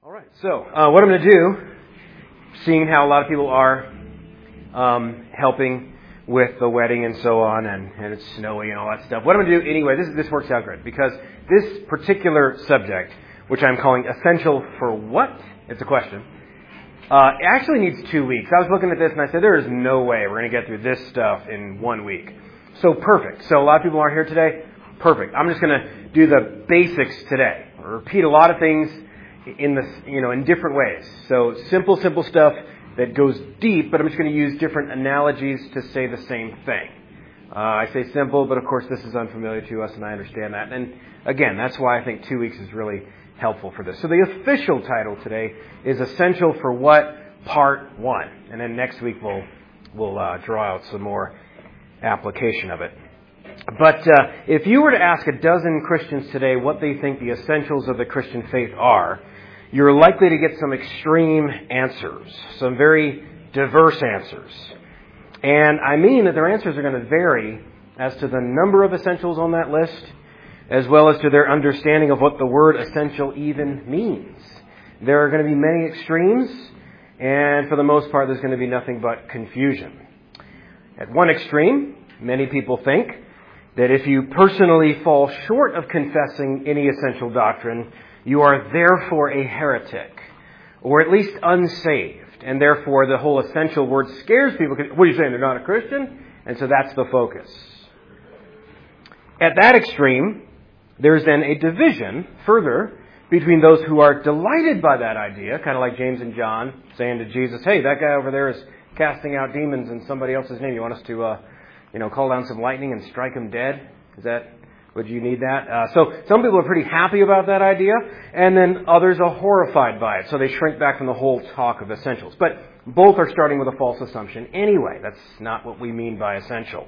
All right, so what I'm going to do, seeing how a lot of people are helping with the wedding and so on, and it's snowy and all that stuff, what I'm going to do anyway, this works out great, because this particular subject, which I'm calling Essential for What? It's a question. It actually needs 2 weeks. I was looking at this and I said, there is no way we're going to get through this stuff in 1 week. So perfect. So a lot of people aren't here today. Perfect. I'm just going to do the basics today. Repeat a lot of things in different ways. So simple stuff that goes deep, but I'm just going to use different analogies to say the same thing. I say simple, but of course this is unfamiliar to us, and I understand that. And again, that's why I think 2 weeks is really helpful for this. So the official title today is Essential for What? Part 1. And then next week we'll draw out some more application of it. But if you were to ask a dozen Christians today what they think the essentials of the Christian faith are, you're likely to get some extreme answers, some very diverse answers. And I mean that their answers are going to vary as to the number of essentials on that list, as well as to their understanding of what the word essential even means. There are going to be many extremes, and for the most part, there's going to be nothing but confusion. At one extreme, many people think that if you personally fall short of confessing any essential doctrine, you are therefore a heretic, or at least unsaved, and therefore the whole essential word scares people. What are you saying, they're not a Christian? And so that's the focus. At that extreme, there's then a division further between those who are delighted by that idea, kind of like James and John saying to Jesus, hey, that guy over there is casting out demons in somebody else's name. You want us to call down some lightning and strike him dead? Would you need that? So some people are pretty happy about that idea, and then others are horrified by it. So they shrink back from the whole talk of essentials. But both are starting with a false assumption anyway. That's not what we mean by essential.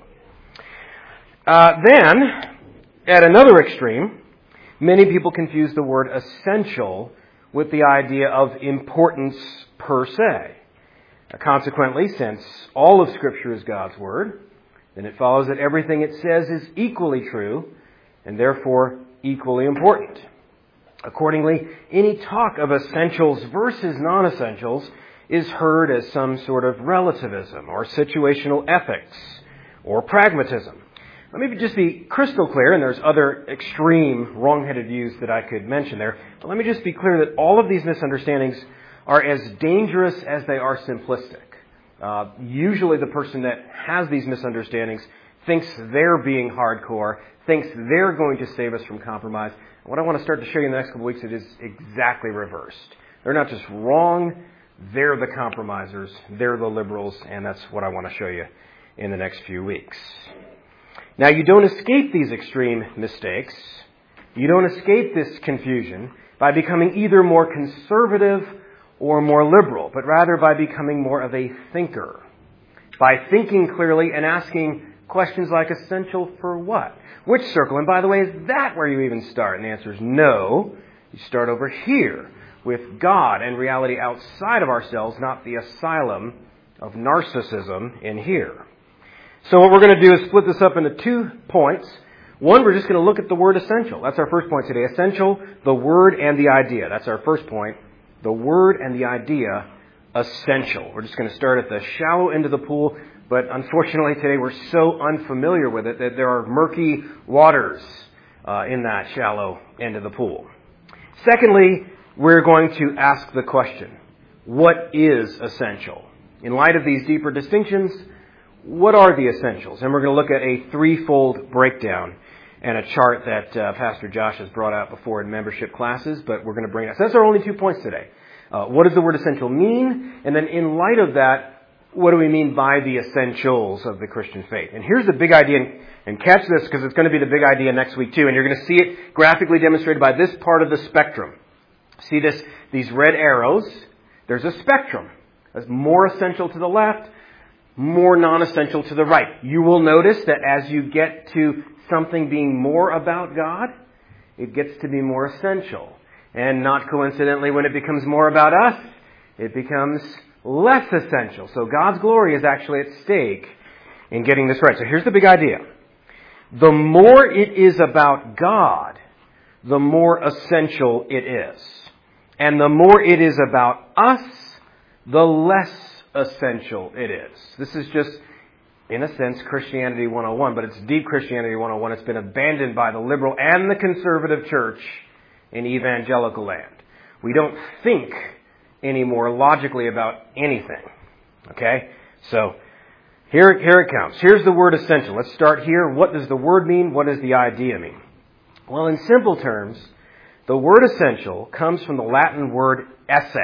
Then, at another extreme, many people confuse the word essential with the idea of importance per se. Consequently, since all of Scripture is God's Word, then it follows that everything it says is equally true and therefore equally important. Accordingly, any talk of essentials versus non-essentials is heard as some sort of relativism or situational ethics or pragmatism. Let me just be crystal clear, and there's other extreme wrong-headed views that I could mention there, but let me just be clear that all of these misunderstandings are as dangerous as they are simplistic. Usually the person that has these misunderstandings thinks they're being hardcore, thinks they're going to save us from compromise. And what I want to start to show you in the next couple of weeks, it is exactly reversed. They're not just wrong, they're the compromisers, they're the liberals, and that's what I want to show you in the next few weeks. Now, you don't escape these extreme mistakes. You don't escape this confusion by becoming either more conservative or more liberal, but rather by becoming more of a thinker. By thinking clearly and asking questions like, essential for what? Which circle? And by the way, is that where you even start? And the answer is no. You start over here with God and reality outside of ourselves, not the asylum of narcissism in here. So what we're going to do is split this up into 2 points. One, we're just going to look at the word essential. That's our first point today. Essential, the word and the idea. That's our first point. The word and the idea, essential. We're just going to start at the shallow end of the pool, but unfortunately today we're so unfamiliar with it that there are murky waters in that shallow end of the pool. Secondly, we're going to ask the question, what is essential? In light of these deeper distinctions, what are the essentials? And we're going to look at a threefold breakdown and a chart that Pastor Josh has brought out before in membership classes, but we're going to bring it. So that's our only 2 points today. What does the word essential mean? And then in light of that, what do we mean by the essentials of the Christian faith? And here's the big idea, and catch this because it's going to be the big idea next week too, and you're going to see it graphically demonstrated by this part of the spectrum. See these red arrows? There's a spectrum. There's more essential to the left, more non-essential to the right. You will notice that as you get to something being more about God, it gets to be more essential. And not coincidentally, when it becomes more about us, it becomes less essential. So God's glory is actually at stake in getting this right. So here's the big idea. The more it is about God, the more essential it is. And the more it is about us, the less essential it is. This is just, in a sense, Christianity 101, but it's deep Christianity 101. It's been abandoned by the liberal and the conservative church in evangelical land. We don't think anymore logically about anything. Okay? So, here it comes. Here's the word essential. Let's start here. What does the word mean? What does the idea mean? Well, in simple terms, the word essential comes from the Latin word esse.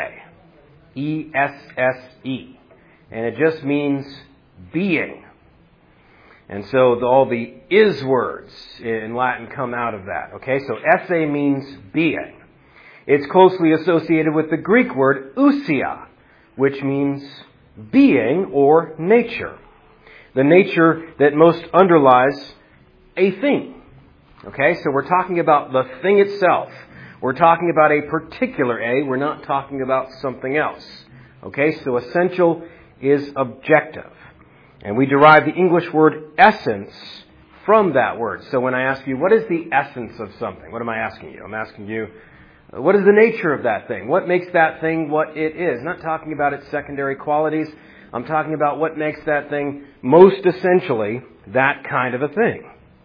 E-S-S-E. And it just means being. And so all the is words in Latin come out of that. Okay, so esse means being. It's closely associated with the Greek word ousia, which means being or nature. The nature that most underlies a thing. Okay, so we're talking about the thing itself. We're talking about a particular A. We're not talking about something else. Okay, so essential is objective. And we derive the English word essence from that word. So when I ask you, what is the essence of something? What am I asking you? I'm asking you, what is the nature of that thing? What makes that thing what it is? I'm not talking about its secondary qualities. I'm talking about what makes that thing most essentially that kind of a thing.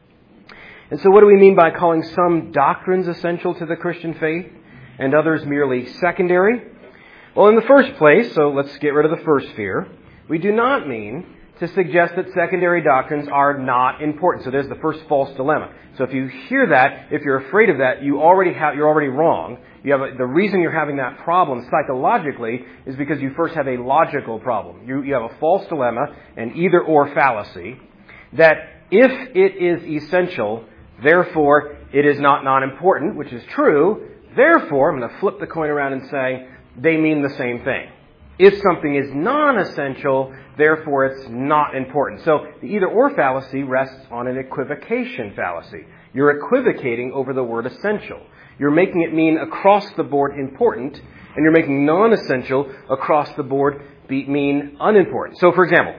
And so what do we mean by calling some doctrines essential to the Christian faith and others merely secondary? Well, in the first place, so let's get rid of the first fear, we do not mean to suggest that secondary doctrines are not important. So there's the first false dilemma. So if you hear that, if you're afraid of that, you're already wrong. The reason you're having that problem psychologically is because you first have a logical problem. You have a false dilemma, an either-or fallacy, that if it is essential, therefore it is not non-important, which is true. Therefore, I'm going to flip the coin around and say, they mean the same thing. If something is non-essential, therefore it's not important. So the either-or fallacy rests on an equivocation fallacy. You're equivocating over the word essential. You're making it mean across the board important, and you're making non-essential across the board mean unimportant. So for example,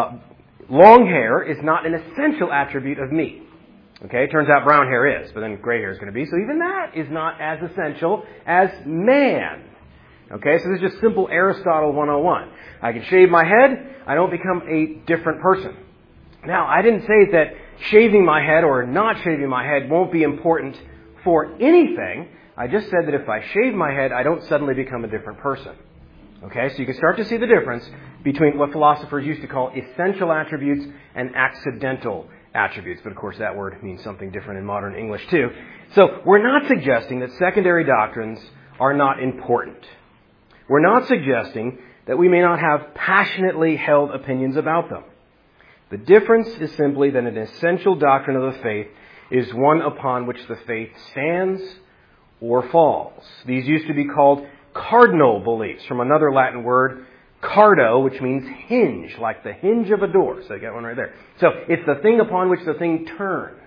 long hair is not an essential attribute of me. Okay, it turns out brown hair is, but then gray hair is going to be. So even that is not as essential as man. Okay, so this is just simple Aristotle 101. I can shave my head, I don't become a different person. Now, I didn't say that shaving my head or not shaving my head won't be important for anything. I just said that if I shave my head, I don't suddenly become a different person. Okay, so you can start to see the difference between what philosophers used to call essential attributes and accidental attributes. But of course, that word means something different in modern English too. So we're not suggesting that secondary doctrines are not important. We're not suggesting that we may not have passionately held opinions about them. The difference is simply that an essential doctrine of the faith is one upon which the faith stands or falls. These used to be called cardinal beliefs, from another Latin word, cardo, which means hinge, like the hinge of a door. So I got one right there. So it's the thing upon which the thing turns.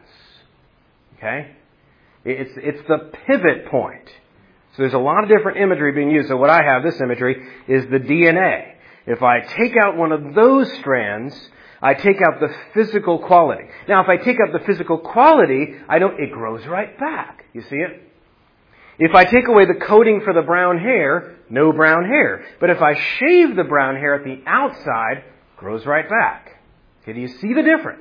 Okay? It's the pivot point. So there's a lot of different imagery being used. So what I have, this imagery, is the DNA. If I take out one of those strands, I take out the physical quality. Now, if I take out the physical quality, it grows right back. You see it? If I take away the coating for the brown hair, no brown hair. But if I shave the brown hair at the outside, it grows right back. Okay, do you see the difference?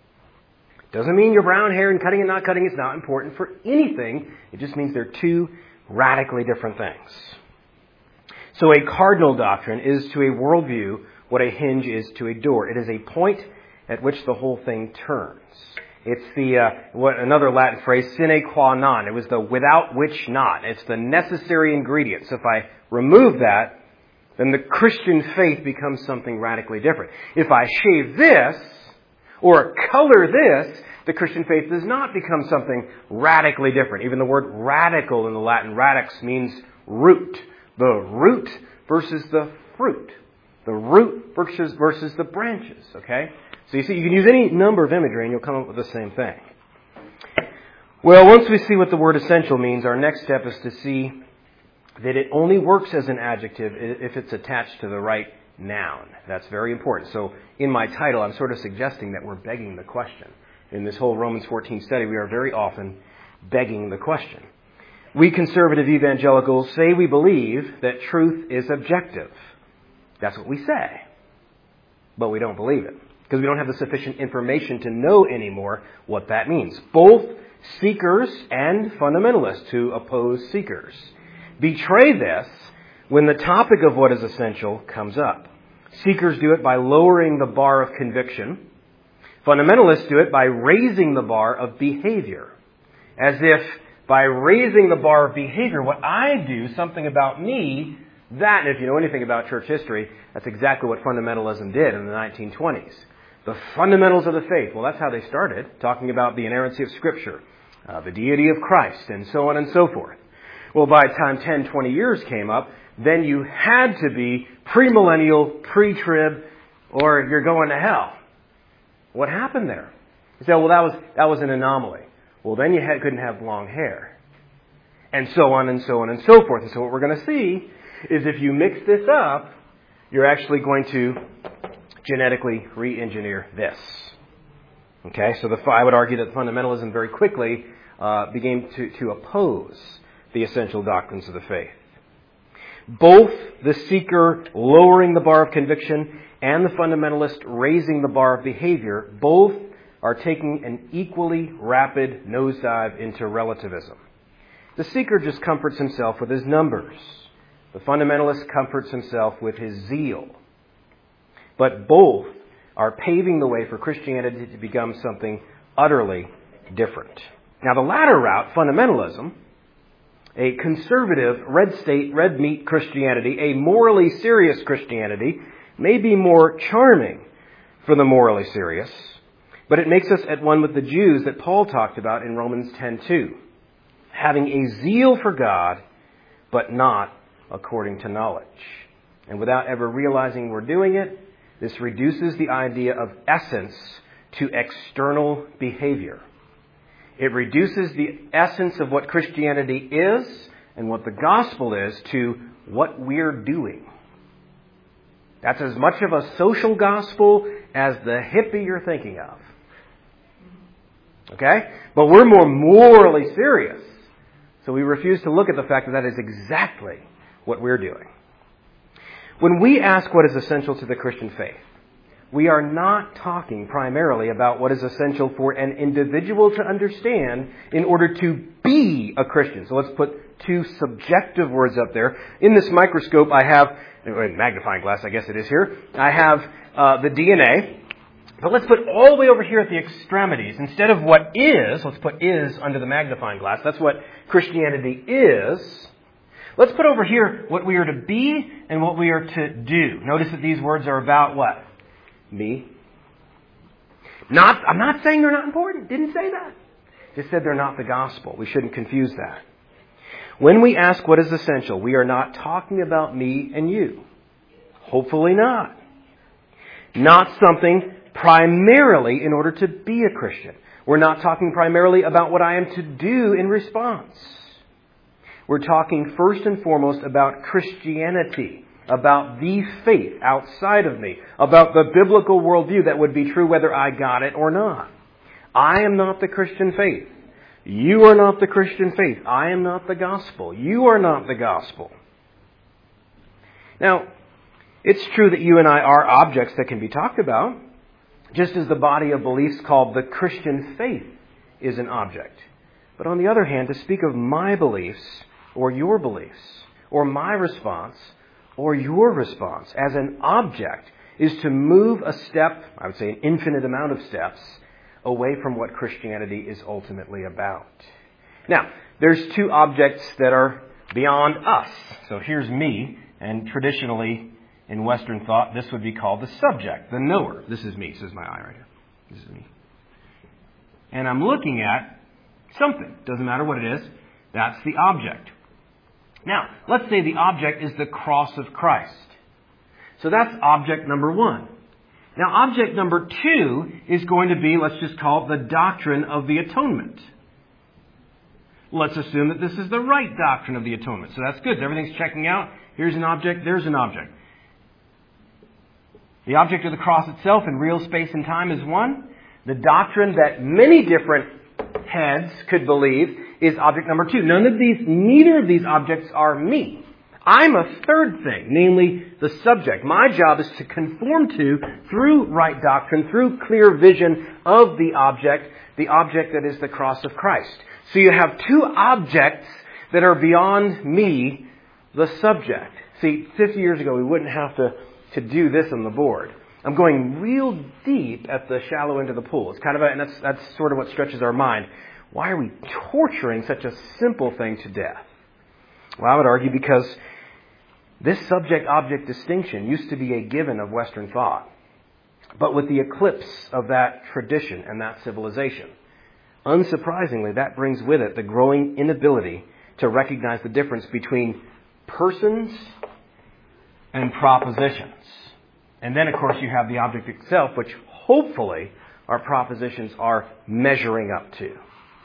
Doesn't mean your brown hair and cutting and not cutting is not important for anything. It just means they're two radically different things. So a cardinal doctrine is to a worldview what a hinge is to a door. It is a point at which the whole thing turns. It's another Latin phrase, sine qua non. It was the without which not. It's the necessary ingredient. So if I remove that, then the Christian faith becomes something radically different. If I shave this or color this, the Christian faith does not become something radically different. Even the word radical in the Latin, radix, means root. The root versus the fruit. The root versus the branches, okay? So you see, you can use any number of imagery and you'll come up with the same thing. Well, once we see what the word essential means, our next step is to see that it only works as an adjective if it's attached to the right noun. That's very important. So in my title, I'm sort of suggesting that we're begging the question. In this whole Romans 14 study, we are very often begging the question. We conservative evangelicals say we believe that truth is objective. That's what we say. But we don't believe it, because we don't have the sufficient information to know anymore what that means. Both seekers and fundamentalists who oppose seekers betray this when the topic of what is essential comes up. Seekers do it by lowering the bar of conviction. Fundamentalists do it by raising the bar of behavior. As if by raising the bar of behavior, what I do, something about me, that, and if you know anything about church history, that's exactly what fundamentalism did in the 1920s. The fundamentals of the faith, well, that's how they started, talking about the inerrancy of Scripture, the deity of Christ, and so on and so forth. Well, by the time 10, 20 years came up, then you had to be premillennial, pre-trib, or you're going to hell. What happened there? You say, well, that was an anomaly. Well, then you couldn't have long hair. And so on and so on and so forth. And so what we're going to see is if you mix this up, you're actually going to genetically re-engineer this. Okay, so I would argue that fundamentalism very quickly began to oppose the essential doctrines of the faith. Both the seeker lowering the bar of conviction and the fundamentalist raising the bar of behavior, both are taking an equally rapid nosedive into relativism. The seeker just comforts himself with his numbers. The fundamentalist comforts himself with his zeal. But both are paving the way for Christianity to become something utterly different. Now, the latter route, fundamentalism, a conservative, red state, red meat Christianity, a morally serious Christianity, may be more charming for the morally serious, but it makes us at one with the Jews that Paul talked about in Romans 10:2, having a zeal for God, but not according to knowledge. And without ever realizing we're doing it, this reduces the idea of essence to external behavior. It reduces the essence of what Christianity is and what the gospel is to what we're doing. That's as much of a social gospel as the hippie you're thinking of. Okay? But we're more morally serious. So we refuse to look at the fact that that is exactly what we're doing. When we ask what is essential to the Christian faith, we are not talking primarily about what is essential for an individual to understand in order to be a Christian. So let's put two subjective words up there. In this microscope I have, magnifying glass I guess it is here, I have the DNA. But let's put all the way over here at the extremities. Instead of what is, let's put is under the magnifying glass. That's what Christianity is. Let's put over here what we are to be and what we are to do. Notice that these words are about what? Me. I'm not saying they're not important. Didn't say that. Just said they're not the gospel. We shouldn't confuse that. When we ask what is essential, we are not talking about me and you. Hopefully not. Not something primarily in order to be a Christian. We're not talking primarily about what I am to do in response. We're talking first and foremost about Christianity, about the faith outside of me, about the biblical worldview that would be true whether I got it or not. I am not the Christian faith. You are not the Christian faith. I am not the gospel. You are not the gospel. Now, it's true that you and I are objects that can be talked about, just as the body of beliefs called the Christian faith is an object. But on the other hand, to speak of my beliefs or your beliefs or my response or your response as an object is to move a step, I would say an infinite amount of steps, away from what Christianity is ultimately about. Now, there's two objects that are beyond us. So here's me, and traditionally in Western thought, this would be called the subject, the knower. This is me. This is my eye right here. This is me. And I'm looking at something. Doesn't matter what it is. That's the object. Now, let's say the object is the cross of Christ. So that's object number one. Now, object number two is going to be, let's just call it the doctrine of the atonement. Let's assume that this is the right doctrine of the atonement. So that's good. Everything's checking out. Here's an object. There's an object. The object of the cross itself in real space and time is one. The doctrine that many different heads could believe is object number 2. Neither of these objects are me. I'm a third thing, namely the subject. My job is to conform to, through right doctrine, through clear vision of the object that is the cross of Christ. So you have two objects that are beyond me, the subject. See, 50 years ago we wouldn't have to do this on the board. I'm going real deep at the shallow end of the pool. It's kind of and that's sort of what stretches our mind. Why are we torturing such a simple thing to death? Well, I would argue because this subject-object distinction used to be a given of Western thought. But with the eclipse of that tradition and that civilization, unsurprisingly, that brings with it the growing inability to recognize the difference between persons and propositions. And then, of course, you have the object itself, which hopefully our propositions are measuring up to.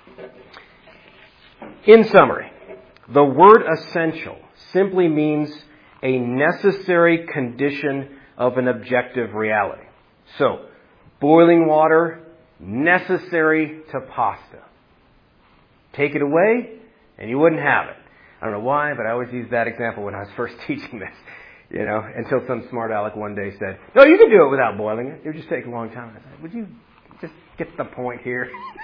In summary, the word essential simply means a necessary condition of an objective reality. So, boiling water, necessary to pasta. Take it away, and you wouldn't have it. I don't know why, but I always use that example when I was first teaching this. Until some smart aleck one day said, "No, you can do it without boiling it. It would just take a long time." I said, "Would you just get the point here?"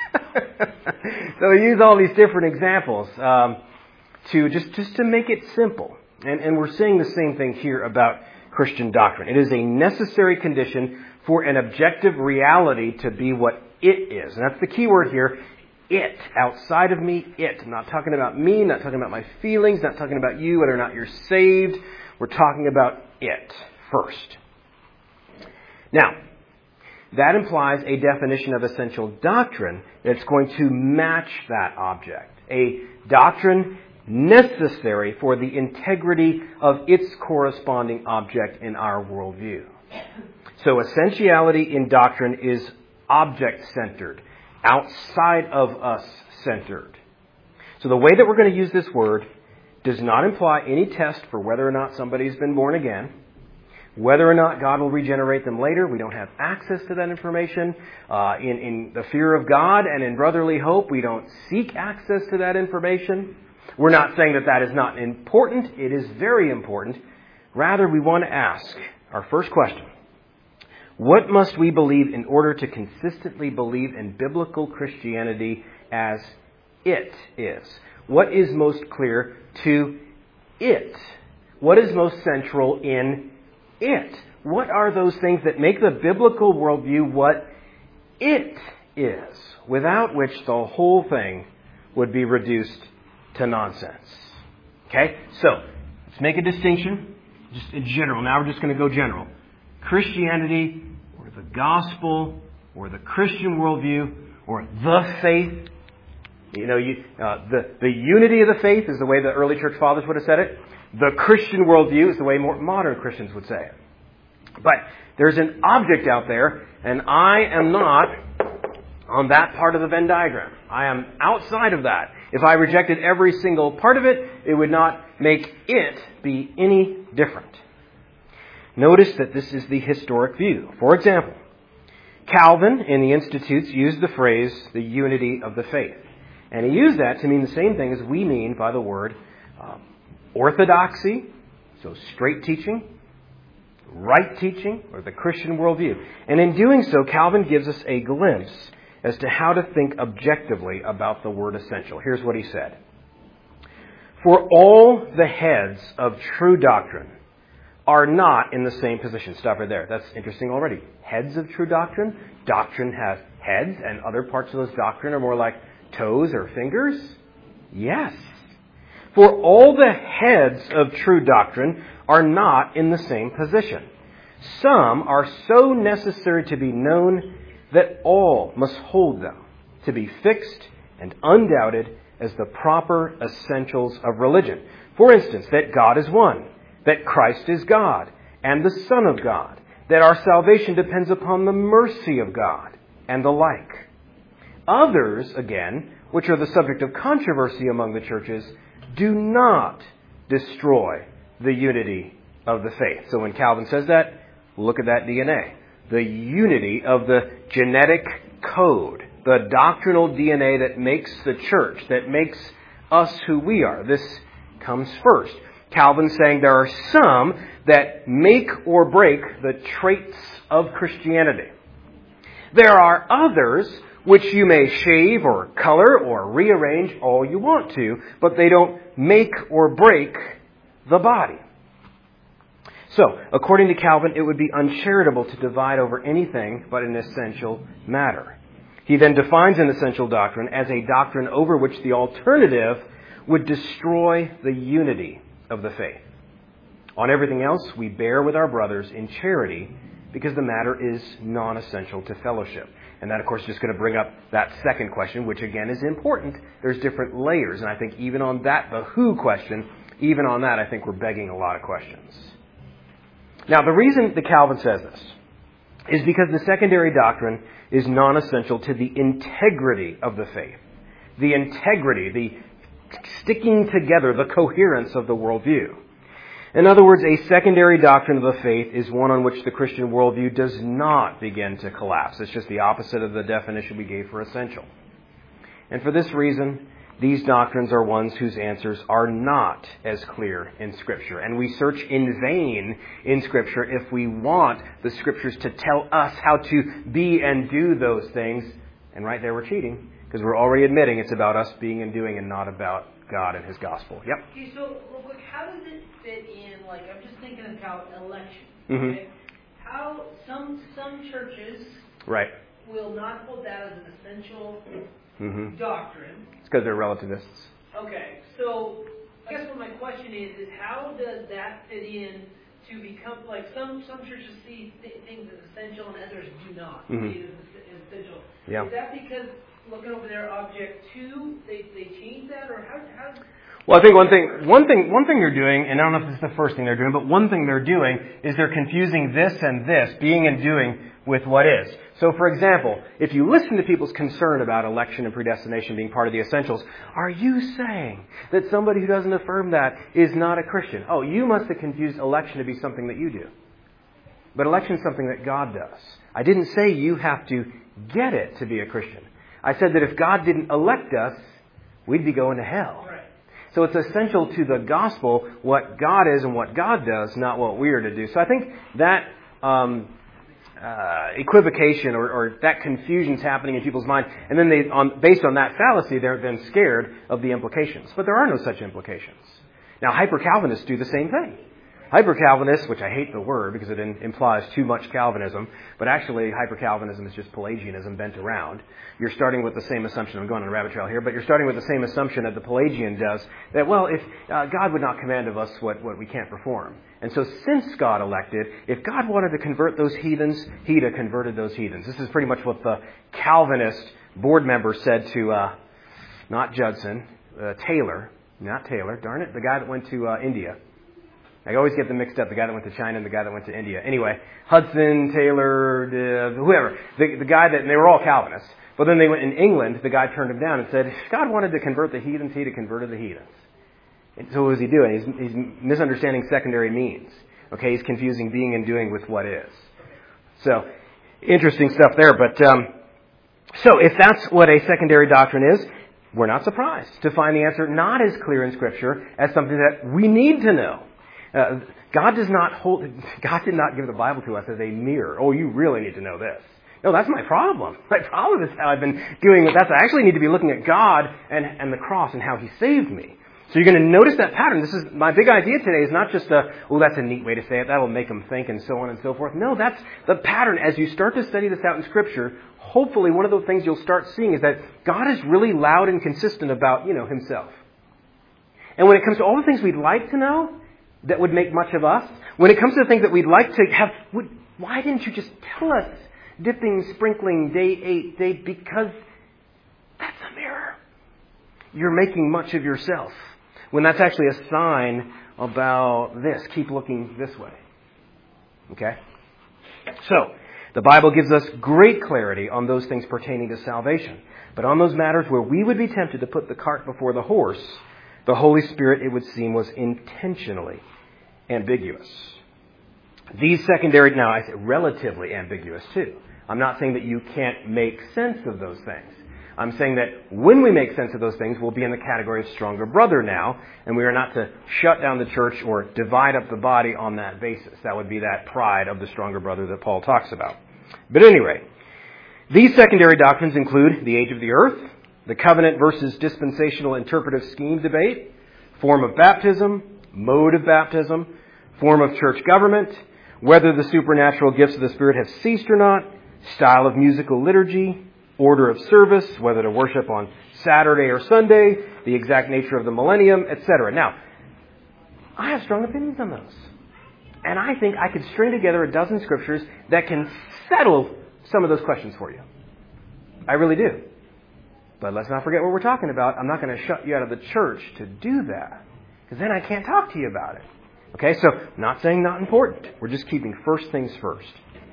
So we use all these different examples to just to make it simple. And we're saying the same thing here about Christian doctrine. It is a necessary condition for an objective reality to be what it is. And that's the key word here. It. Outside of me, it. I'm not talking about me, not talking about my feelings, not talking about you, whether or not you're saved. We're talking about it first. Now, that implies a definition of essential doctrine that's going to match that object. A doctrine necessary for the integrity of its corresponding object in our worldview. So essentiality in doctrine is object-centered, outside of us-centered. So the way that we're going to use this word does not imply any test for whether or not somebody's been born again, whether or not God will regenerate them later. We don't have access to that information. In the fear of God and in brotherly hope, we don't seek access to that information. We're not saying that is not important. It is very important. Rather, we want to ask our first question. What must we believe in order to consistently believe in biblical Christianity as it is? What is most clear to it? What is most central in it? What are those things that make the biblical worldview what it is, without which the whole thing would be reduced to nonsense? Okay? So, let's make a distinction, just in general. Now we're just going to go general. Christianity, or the gospel, or the Christian worldview, or the faith. The unity of the faith is the way the early church fathers would have said it. The Christian worldview is the way more modern Christians would say it. But there's an object out there, and I am not on that part of the Venn diagram. I am outside of that. If I rejected every single part of it, it would not make it be any different. Notice that this is the historic view. For example, Calvin in the Institutes used the phrase, the unity of the faith. And he used that to mean the same thing as we mean by the word orthodoxy, so straight teaching, right teaching, or the Christian worldview. And in doing so, Calvin gives us a glimpse as to how to think objectively about the word essential. Here's what he said. For all the heads of true doctrine are not in the same position. Stop right there. That's interesting already. Heads of true doctrine. Doctrine has heads, and other parts of this doctrine are more like toes or fingers. Yes. For all the heads of true doctrine are not in the same position. Some are so necessary to be known that all must hold them to be fixed and undoubted as the proper essentials of religion. For instance, that God is one, that Christ is God and the Son of God, that our salvation depends upon the mercy of God, and the like. Others, again, which are the subject of controversy among the churches, do not destroy the unity of the faith. So when Calvin says that, look at that DNA. The unity of the genetic code the doctrinal DNA that makes the church, that makes us who we are. This comes first. Calvin's saying there are some that make or break the traits of Christianity. There are others which you may shave or color or rearrange all you want to, but they don't make or break the body. So, according to Calvin, it would be uncharitable to divide over anything but an essential matter. He then defines an essential doctrine as a doctrine over which the alternative would destroy the unity of the faith. On everything else, we bear with our brothers in charity because the matter is non-essential to fellowship. And that, of course, is just going to bring up that second question, which again is important. There's different layers, and I think even on that, the who question, even on that, I think we're begging a lot of questions. Now, the reason that Calvin says this is because the secondary doctrine is non-essential to the integrity of the faith. The integrity, the sticking together, the coherence of the worldview. In other words, a secondary doctrine of the faith is one on which the Christian worldview does not begin to collapse. It's just the opposite of the definition we gave for essential. And for this reason, these doctrines are ones whose answers are not as clear in Scripture. And we search in vain in Scripture if we want the Scriptures to tell us how to be and do those things. And right there we're cheating, because we're already admitting it's about us being and doing and not about God and His gospel. Yep. Okay, so real quick, how does it fit in, like, I'm just thinking about election. Mm-hmm. Okay? How some churches right. will not hold that as an essential Mm-hmm. doctrine. It's because they're relativists. Okay, so I guess what my question is how does that fit in to become, like, some churches see things as essential and others do not see it as essential. Yeah. Is that because, looking over there, object 2, they change that, or how? Well, I think one thing they're doing, and I don't know if this is the first thing they're doing, but one thing they're doing is they're confusing this and this, being and doing, with what is. So, for example, if you listen to people's concern about election and predestination being part of the essentials, are you saying that somebody who doesn't affirm that is not a Christian? Oh, you must have confused election to be something that you do. But election is something that God does. I didn't say you have to get it to be a Christian. I said that if God didn't elect us, we'd be going to hell. Right. So it's essential to the gospel what God is and what God does, not what we are to do. So I think that equivocation or that confusion's happening in people's mind, and then based on that fallacy, they're then scared of the implications. But there are no such implications. Now, hyper-Calvinists do the same thing. Hyper-Calvinists, which I hate the word because it implies too much Calvinism, but actually hyper-Calvinism is just Pelagianism bent around. You're starting with the same assumption. I'm going on a rabbit trail here, but you're starting with the same assumption that the Pelagian does, that, well, if God would not command of us what we can't perform. And so since God elected, if God wanted to convert those heathens, He'd have converted those heathens. This is pretty much what the Calvinist board member said to, not Judson, Taylor, not Taylor, darn it, the guy that went to India. I always get them mixed up, the guy that went to China and the guy that went to India. Anyway, Hudson, Taylor, whoever. The guy that, and they were all Calvinists. But then they went in England, the guy turned him down and said, if God wanted to convert the heathens, He'd have converted the heathens. And so what was he doing? He's misunderstanding secondary means. Okay, he's confusing being and doing with what is. So, interesting stuff there. But, so if that's what a secondary doctrine is, we're not surprised to find the answer not as clear in Scripture as something that we need to know. God did not give the Bible to us as a mirror. Oh, you really need to know this. No, that's my problem. My problem is how I've been doing with that. I actually need to be looking at God and the cross and how He saved me. So you're going to notice that pattern. This is my big idea today is not just that's a neat way to say it. That'll make them think and so on and so forth. No, that's the pattern. As you start to study this out in Scripture, hopefully one of the things you'll start seeing is that God is really loud and consistent about, Himself. And when it comes to all the things we'd like to know, that would make much of us. When it comes to the things that we'd like to have, why didn't you just tell us dipping, sprinkling, day 8, because that's a mirror. You're making much of yourself. When that's actually a sign about this. Keep looking this way. Okay? So, the Bible gives us great clarity on those things pertaining to salvation. But on those matters where we would be tempted to put the cart before the horse, the Holy Spirit, it would seem, was intentionally ambiguous. These secondary, now I say relatively ambiguous too. I'm not saying that you can't make sense of those things. I'm saying that when we make sense of those things, we'll be in the category of stronger brother now, and we are not to shut down the church or divide up the body on that basis. That would be that pride of the stronger brother that Paul talks about. But anyway, these secondary doctrines include the age of the earth, the covenant versus dispensational interpretive scheme debate, form of baptism, mode of baptism, form of church government, whether the supernatural gifts of the Spirit have ceased or not, style of musical liturgy, order of service, whether to worship on Saturday or Sunday, the exact nature of the millennium, etc. Now, I have strong opinions on those. And I think I could string together a dozen scriptures that can settle some of those questions for you. I really do. But let's not forget what we're talking about. I'm not going to shut you out of the church to do that, because then I can't talk to you about it. Okay, so not saying not important. We're just keeping first things first.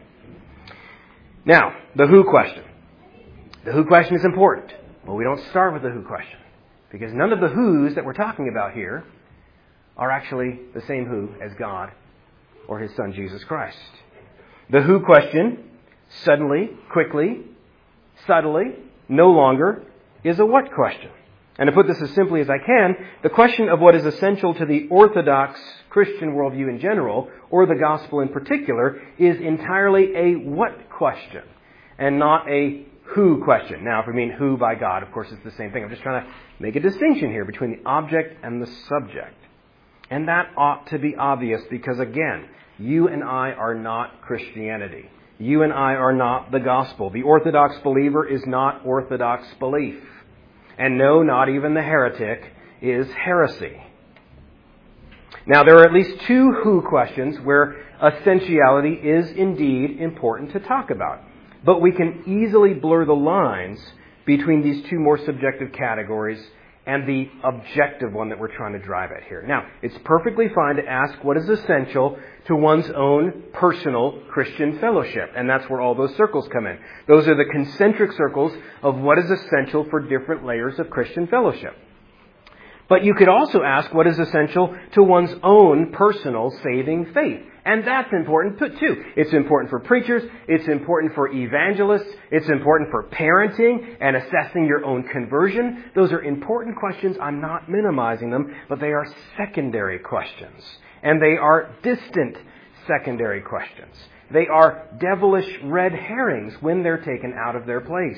Now, the who question. The who question is important, but we don't start with the who question, because none of the who's that we're talking about here are actually the same who as God or His Son, Jesus Christ. The who question, suddenly, quickly, subtly, no longer, is a what question. And to put this as simply as I can, the question of what is essential to the Orthodox Christian worldview in general, or the gospel in particular, is entirely a what question, and not a who question. Now, if we mean who by God, of course it's the same thing. I'm just trying to make a distinction here between the object and the subject. And that ought to be obvious because, again, you and I are not Christianity. You and I are not the gospel. The Orthodox believer is not Orthodox belief. And no, not even the heretic is heresy. Now, there are at least two who questions where essentiality is indeed important to talk about. But we can easily blur the lines between these two more subjective categories and the objective one that we're trying to drive at here. Now, it's perfectly fine to ask what is essential to one's own personal Christian fellowship. And that's where all those circles come in. Those are the concentric circles of what is essential for different layers of Christian fellowship. But you could also ask what is essential to one's own personal saving faith. And that's important too. It's important for preachers. It's important for evangelists. It's important for parenting and assessing your own conversion. Those are important questions. I'm not minimizing them, but they are secondary questions. And they are distant secondary questions. They are devilish red herrings when they're taken out of their place.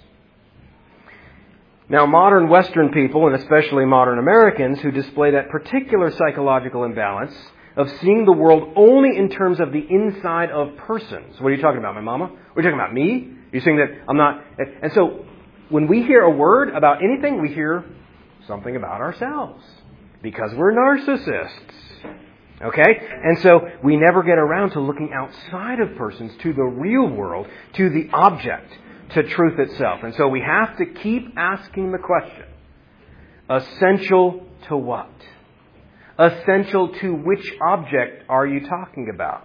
Now, modern Western people, and especially modern Americans, who display that particular psychological imbalance of seeing the world only in terms of the inside of persons. What are you talking about, my mama? What are you talking about, me? You're saying that I'm not... And so, when we hear a word about anything, we hear something about ourselves. Because we're narcissists. Okay? And so, we never get around to looking outside of persons, to the real world, to the object, to truth itself. And so we have to keep asking the question, essential to what? Essential to which object are you talking about?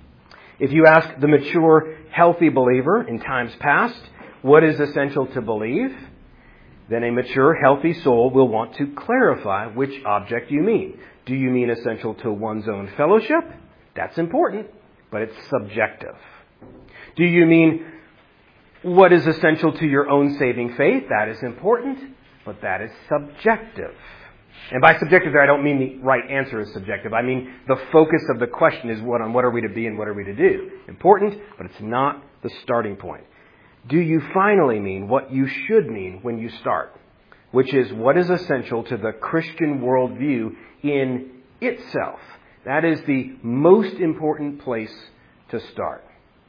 If you ask the mature, healthy believer in times past, what is essential to believe? Then a mature, healthy soul will want to clarify which object you mean. Do you mean essential to one's own fellowship? That's important, but it's subjective. Do you mean what is essential to your own saving faith? That is important, but that is subjective. And by subjective there, I don't mean the right answer is subjective. I mean the focus of the question is what are we to be and what are we to do. Important, but it's not the starting point. Do you finally mean what you should mean when you start? Which is what is essential to the Christian worldview in itself. That is the most important place to start.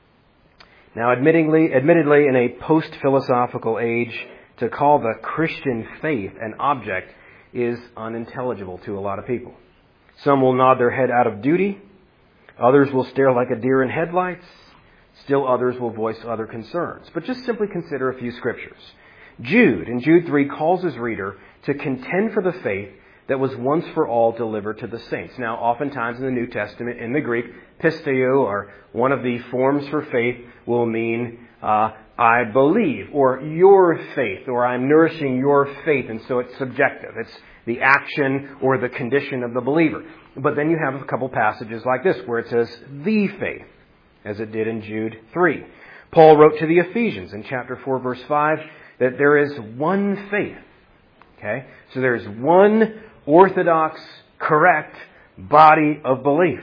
Now, admittedly, in a post-philosophical age, to call the Christian faith an object is unintelligible to a lot of people. Some will nod their head out of duty. Others will stare like a deer in headlights. Still others will voice other concerns. But just simply consider a few scriptures. Jude, in Jude 3, calls his reader to contend for the faith that was once for all delivered to the saints. Now, oftentimes in the New Testament, in the Greek, pisteo, or one of the forms for faith, will mean I believe, or your faith, or I'm nourishing your faith, and so it's subjective. It's the action or the condition of the believer. But then you have a couple passages like this, where it says the faith, as it did in Jude 3. Paul wrote to the Ephesians in chapter 4, verse 5, that there is one faith. Okay? So there is one orthodox, correct body of beliefs.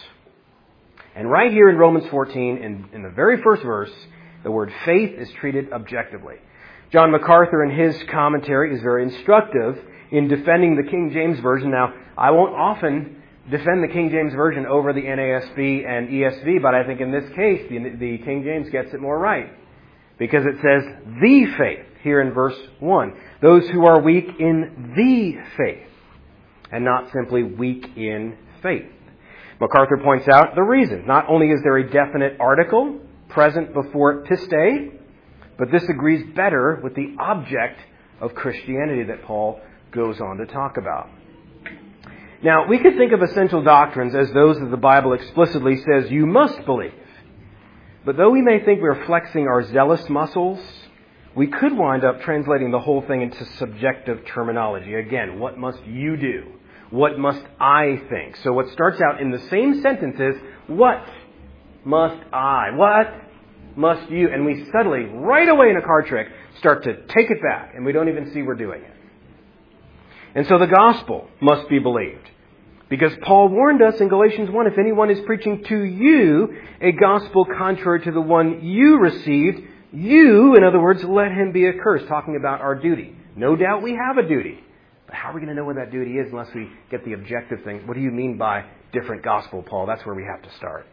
And right here in Romans 14, in the very first verse, the word faith is treated objectively. John MacArthur in his commentary is very instructive in defending the King James Version. Now, I won't often defend the King James Version over the NASB and ESV, but I think in this case, the King James gets it more right. Because it says, the faith, here in verse 1. Those who are weak in the faith, and not simply weak in faith. MacArthur points out the reason. Not only is there a definite article present before piste, but this agrees better with the object of Christianity that Paul goes on to talk about. Now, we could think of essential doctrines as those that the Bible explicitly says you must believe. But though we may think we're flexing our zealous muscles, we could wind up translating the whole thing into subjective terminology. Again, what must you do? What must I think? So what starts out in the same sentence is, what must I? What must you? And we suddenly, right away in a card trick, start to take it back, and we don't even see we're doing it. And so the gospel must be believed. Because Paul warned us in Galatians 1, if anyone is preaching to you a gospel contrary to the one you received, you, in other words, let him be accursed, talking about our duty. No doubt we have a duty. But how are we going to know what that duty is unless we get the objective thing? What do you mean by different gospel, Paul? That's where we have to start.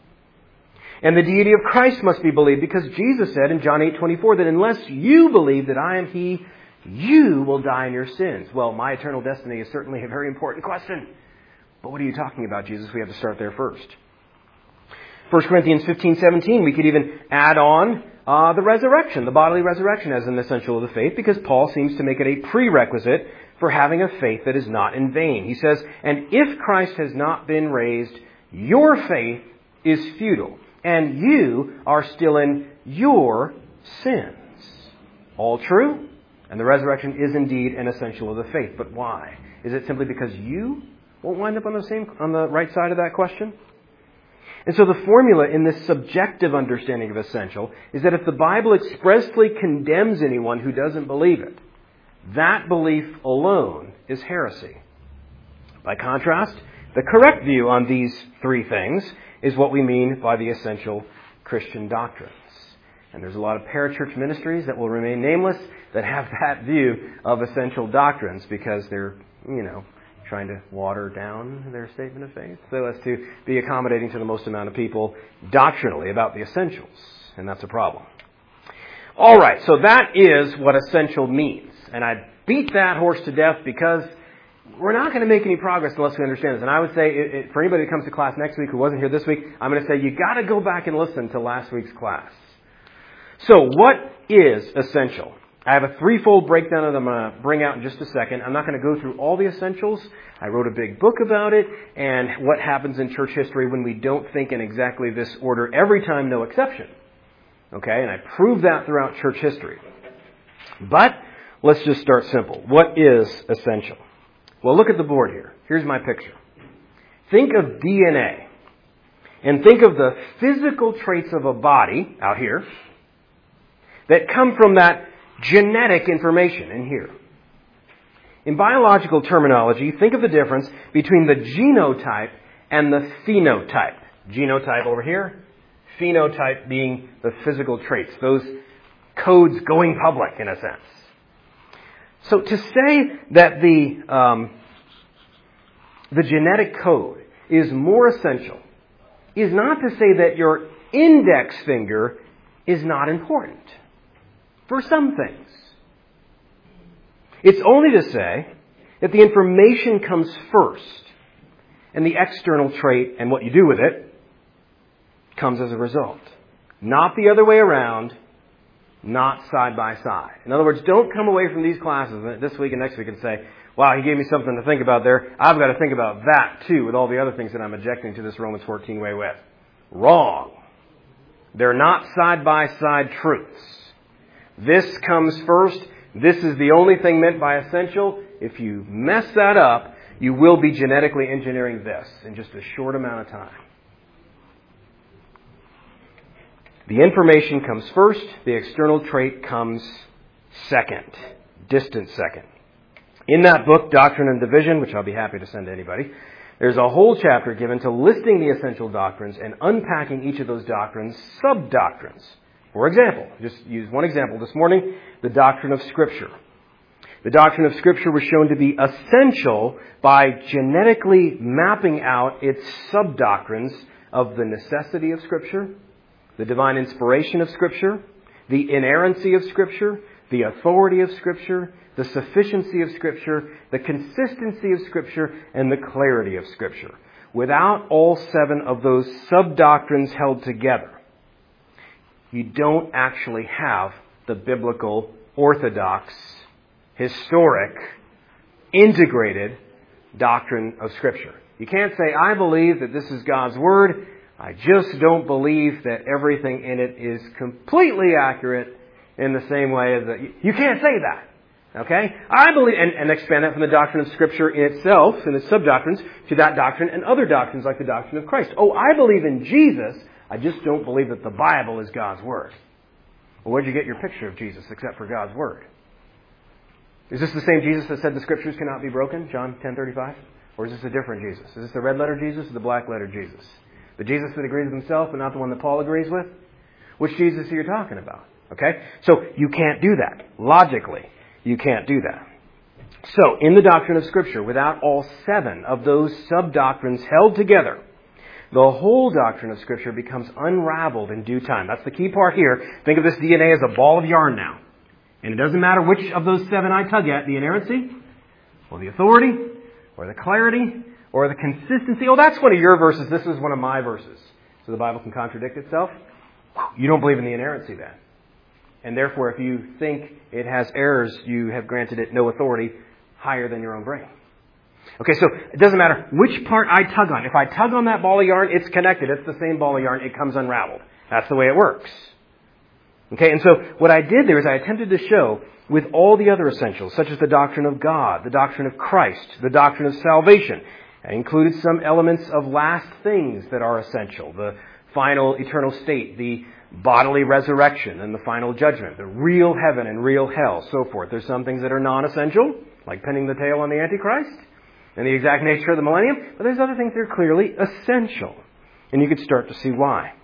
And the deity of Christ must be believed, because Jesus said in John 8:24 that unless you believe that I am He, you will die in your sins. Well, my eternal destiny is certainly a very important question. But what are you talking about, Jesus? We have to start there first. 1 Corinthians 15:17, we could even add on the resurrection, the bodily resurrection as an essential of the faith, because Paul seems to make it a prerequisite for having a faith that is not in vain. He says, and if Christ has not been raised, your faith is futile, and you are still in your sins. All true? And the resurrection is indeed an essential of the faith. But why? Is it simply because you won't wind up on the right side of that question? And so the formula in this subjective understanding of essential is that if the Bible expressly condemns anyone who doesn't believe it, that belief alone is heresy. By contrast, the correct view on these three things is what we mean by the essential Christian doctrines. And there's a lot of parachurch ministries that will remain nameless that have that view of essential doctrines because they're, trying to water down their statement of faith so as to be accommodating to the most amount of people doctrinally about the essentials. And that's a problem. All right, so that is what essential means. And I beat that horse to death because we're not going to make any progress unless we understand this. And I would say, for anybody that comes to class next week who wasn't here this week, I'm going to say you got to go back and listen to last week's class. So what is essential? I have a threefold breakdown that I'm going to bring out in just a second. I'm not going to go through all the essentials. I wrote a big book about it and what happens in church history when we don't think in exactly this order every time, no exception. Okay, and I proved that throughout church history. But let's just start simple. What is essential? Well, look at the board here. Here's my picture. Think of DNA and think of the physical traits of a body out here that come from that genetic information in here. In biological terminology, think of the difference between the genotype and the phenotype. Genotype over here, phenotype being the physical traits, those codes going public in a sense. So to say that the genetic code is more essential is not to say that your index finger is not important. For some things. It's only to say that the information comes first and the external trait and what you do with it comes as a result. Not the other way around, not side by side. In other words, don't come away from these classes this week and next week and say, wow, he gave me something to think about there. I've got to think about that too with all the other things that I'm objecting to this Romans 14 way with. Wrong. They're not side by side truths. This comes first. This is the only thing meant by essential. If you mess that up, you will be genetically engineering this in just a short amount of time. The information comes first, the external trait comes second, distant second. In that book, Doctrine and Division, which I'll be happy to send to anybody, there's a whole chapter given to listing the essential doctrines and unpacking each of those doctrines' sub-doctrines. For example, just use one example this morning, the doctrine of Scripture. The doctrine of Scripture was shown to be essential by genetically mapping out its sub-doctrines of the necessity of Scripture, the divine inspiration of Scripture, the inerrancy of Scripture, the authority of Scripture, the sufficiency of Scripture, the consistency of Scripture, and the clarity of Scripture. Without all 7 of those sub-doctrines held together, you don't actually have the biblical, orthodox, historic, integrated doctrine of Scripture. You can't say, I believe that this is God's Word. I just don't believe that everything in it is completely accurate in the same way as that. You can't say that. Okay? I believe, and expand that from the doctrine of Scripture in itself, and its sub-doctrines, to that doctrine and other doctrines like the doctrine of Christ. Oh, I believe in Jesus. I just don't believe that the Bible is God's Word. Well, where'd you get your picture of Jesus except for God's Word? Is this the same Jesus that said the Scriptures cannot be broken? John 10:35? Or is this a different Jesus? Is this the red letter Jesus or the black letter Jesus? The Jesus that agrees with himself but not the one that Paul agrees with? Which Jesus are you talking about? Okay? So you can't do that. Logically, you can't do that. So, in the doctrine of Scripture, without all 7 of those sub-doctrines held together, the whole doctrine of Scripture becomes unraveled in due time. That's the key part here. Think of this DNA as a ball of yarn now. And it doesn't matter which of those 7 I tug at, the inerrancy, or the authority, or the clarity, or the consistency. Oh, that's one of your verses. This is one of my verses. So the Bible can contradict itself. You don't believe in the inerrancy then. And therefore, if you think it has errors, you have granted it no authority higher than your own brain. Okay, so it doesn't matter which part I tug on. If I tug on that ball of yarn, it's connected. It's the same ball of yarn. It comes unraveled. That's the way it works. Okay, and so what I did there is I attempted to show with all the other essentials, such as the doctrine of God, the doctrine of Christ, the doctrine of salvation. I included some elements of last things that are essential, the final eternal state, the bodily resurrection and the final judgment, the real heaven and real hell, so forth. There's some things that are non-essential, like pinning the tail on the Antichrist and the exact nature of the millennium, but there's other things that are clearly essential. And you could start to see why.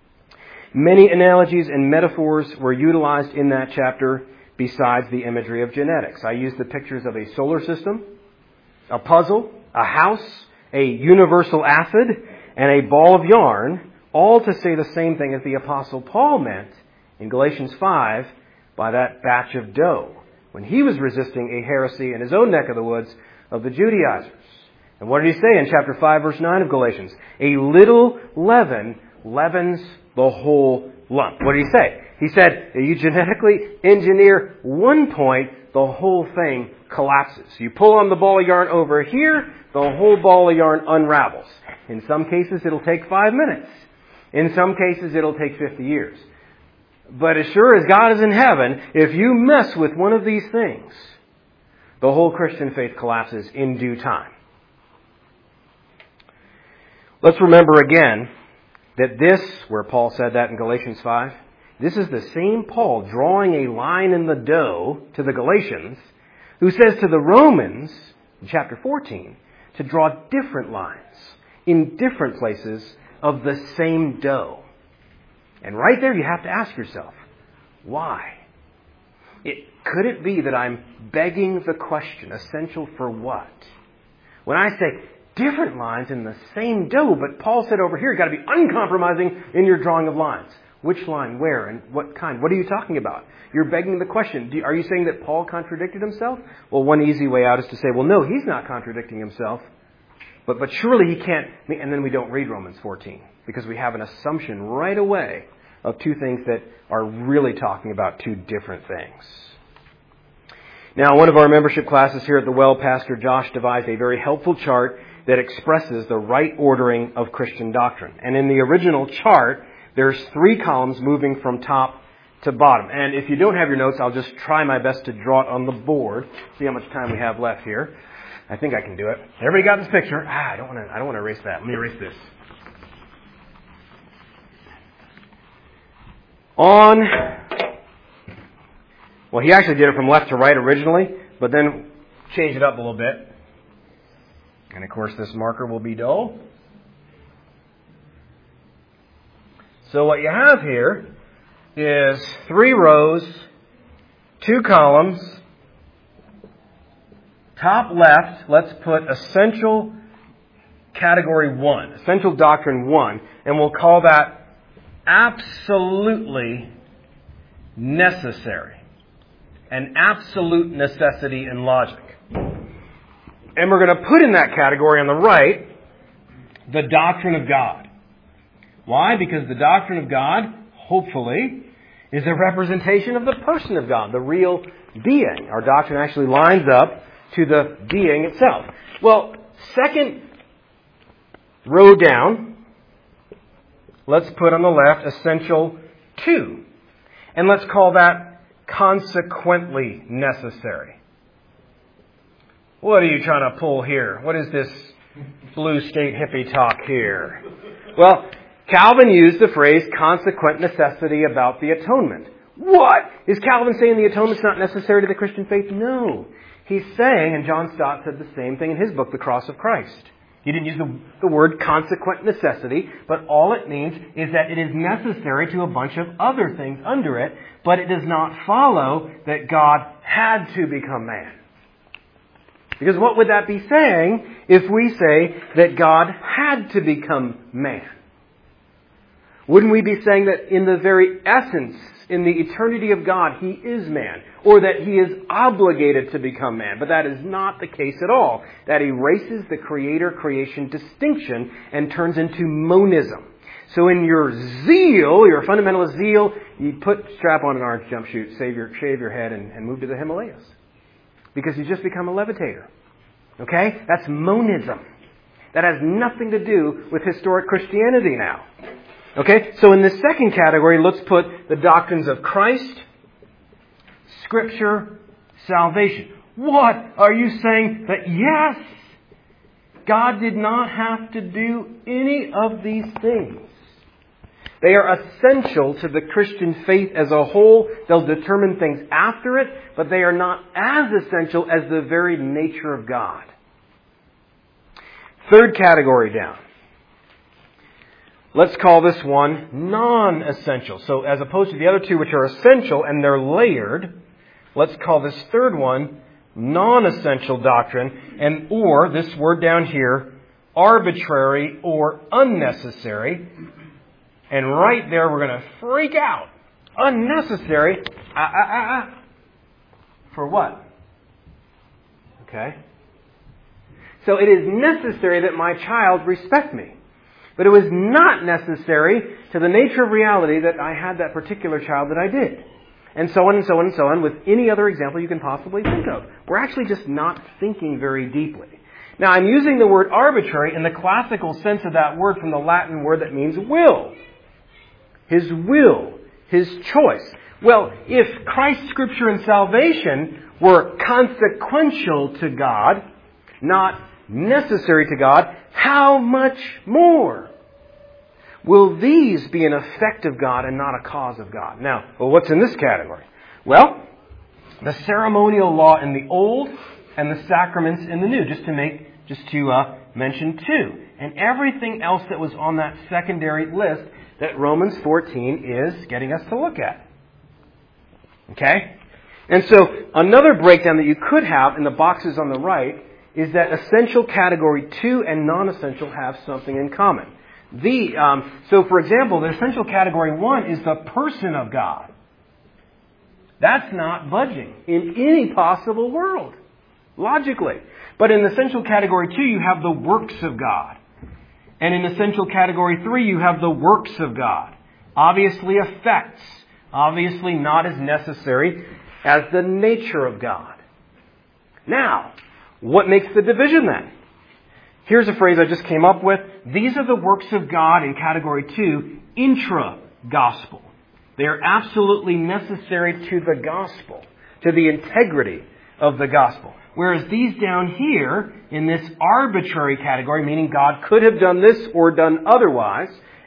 Many analogies and metaphors were utilized in that chapter besides the imagery of genetics. I used the pictures of a solar system, a puzzle, a house, a universal acid, and a ball of yarn, all to say the same thing as the Apostle Paul meant in Galatians 5 by that batch of dough, when he was resisting a heresy in his own neck of the woods of the Judaizers. And what did he say in chapter 5, verse 9 of Galatians? A little leaven leavens the whole lump. What did he say? He said, you genetically engineer one point, the whole thing collapses. You pull on the ball of yarn over here, the whole ball of yarn unravels. In some cases, it'll take 5 minutes. In some cases, it'll take 50 years. But as sure as God is in heaven, if you mess with one of these things, the whole Christian faith collapses in due time. Let's remember again that this, where Paul said that in Galatians 5, this is the same Paul drawing a line in the dough to the Galatians, who says to the Romans, in chapter 14, to draw different lines in different places of the same dough. And right there you have to ask yourself, why? Could it be that I'm begging the question, essential for what? When I say different lines in the same dough, but Paul said over here, you've got to be uncompromising in your drawing of lines. Which line, where, and what kind? What are you talking about? You're begging the question. Are you saying that Paul contradicted himself? Well, one easy way out is to say, well, no, he's not contradicting himself. But surely he can't. And then we don't read Romans 14 because we have an assumption right away of two things that are really talking about two different things. Now, one of our membership classes here at the Well, Pastor Josh devised a very helpful chart that expresses the right ordering of Christian doctrine. And in the original chart, there's 3 columns moving from top to bottom. And if you don't have your notes, I'll just try my best to draw it on the board. See how much time we have left here. I think I can do it. Everybody got this picture? I don't want to erase that. Let me erase this. Well, he actually did it from left to right originally, but then changed it up a little bit. And of course, this marker will be dull. So what you have here is 3 rows, 2 columns. Top left, let's put essential category 1, essential doctrine 1, and we'll call that absolutely necessary. An absolute necessity in logic. And we're going to put in that category on the right, the doctrine of God. Why? Because the doctrine of God, hopefully, is a representation of the person of God, the real being. Our doctrine actually lines up to the being itself. Well, second row down, let's put on the left essential 2. And let's call that consequently necessary. What are you trying to pull here? What is this blue state hippie talk here? Well, Calvin used the phrase consequent necessity about the atonement. What? Is Calvin saying the atonement's not necessary to the Christian faith? No. He's saying, and John Stott said the same thing in his book, The Cross of Christ. He didn't use the word consequent necessity, but all it means is that it is necessary to a bunch of other things under it, but it does not follow that God had to become man. Because what would that be saying if we say that God had to become man? Wouldn't we be saying that in the very essence, in the eternity of God, He is man, or that He is obligated to become man? But that is not the case at all. That erases the creator-creation distinction and turns into monism. So in your zeal, your fundamentalist zeal, you strap on an orange jumpsuit, shave your head, and move to the Himalayas. Because you just become a levitator. Okay? That's monism. That has nothing to do with historic Christianity now. Okay? So in this second category, let's put the doctrines of Christ, Scripture, salvation. What? Are you saying that yes, God did not have to do any of these things? They are essential to the Christian faith as a whole. They'll determine things after it, but they are not as essential as the very nature of God. Third category down. Let's call this one non-essential. So as opposed to the other two, which are essential and they're layered, let's call this third one non-essential doctrine, or this word down here, arbitrary or unnecessary. And right there, we're going to freak out. Unnecessary. For what? Okay. So it is necessary that my child respect me. But it was not necessary to the nature of reality that I had that particular child that I did. And so on and so on and so on with any other example you can possibly think of. We're actually just not thinking very deeply. Now, I'm using the word arbitrary in the classical sense of that word from the Latin word that means will. His will, His choice. Well, if Christ, Scripture, and salvation were consequential to God, not necessary to God, how much more will these be an effect of God and not a cause of God? Now, what's in this category? Well, the ceremonial law in the Old and the sacraments in the New, just to mention two. And everything else that was on that secondary list that Romans 14 is getting us to look at. Okay? And so another breakdown that you could have in the boxes on the right is that essential category 2 and non-essential have something in common. So for example, the essential category 1 is the person of God. That's not budging in any possible world, logically. But in essential category 2, you have the works of God. And in essential category 3, you have the works of God. Obviously effects. Obviously not as necessary as the nature of God. Now, what makes the division then? Here's a phrase I just came up with. These are the works of God in category 2, intra-gospel. They are absolutely necessary to the gospel, to the integrity of the gospel. Whereas these down here, in this arbitrary category, meaning God could have done this or done otherwise,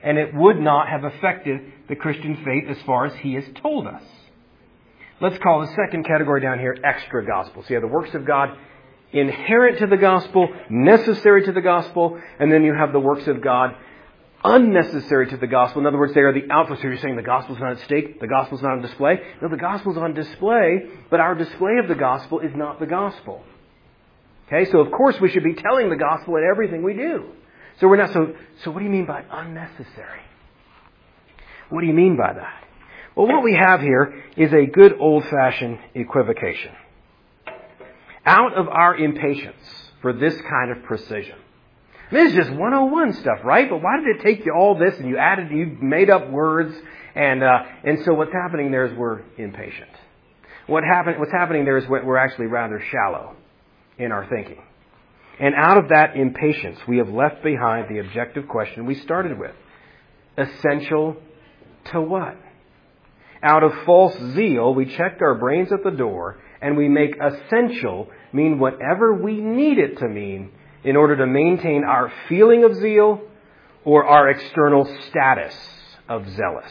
and it would not have affected the Christian faith as far as He has told us. Let's call the second category down here extra gospel. So you have the works of God inherent to the gospel, necessary to the gospel, and then you have the works of God unnecessary to the gospel. In other words, they are the outflow. So you're saying the gospel's not at stake? The gospel's not on display? No, the gospel's on display, but our display of the gospel is not the gospel. Okay, so of course we should be telling the gospel in everything we do. So we're not, so what do you mean by unnecessary? What do you mean by that? Well, what we have here is a good old-fashioned equivocation. Out of our impatience for this kind of precision. This is just 101 stuff, right? But why did it take you all this and you made up words and so what's happening there is we're impatient. What's happening there is we're actually rather shallow in our thinking. And out of that impatience, we have left behind the objective question we started with. Essential to what? Out of false zeal, we checked our brains at the door and we make essential mean whatever we need it to mean in order to maintain our feeling of zeal or our external status of zealous.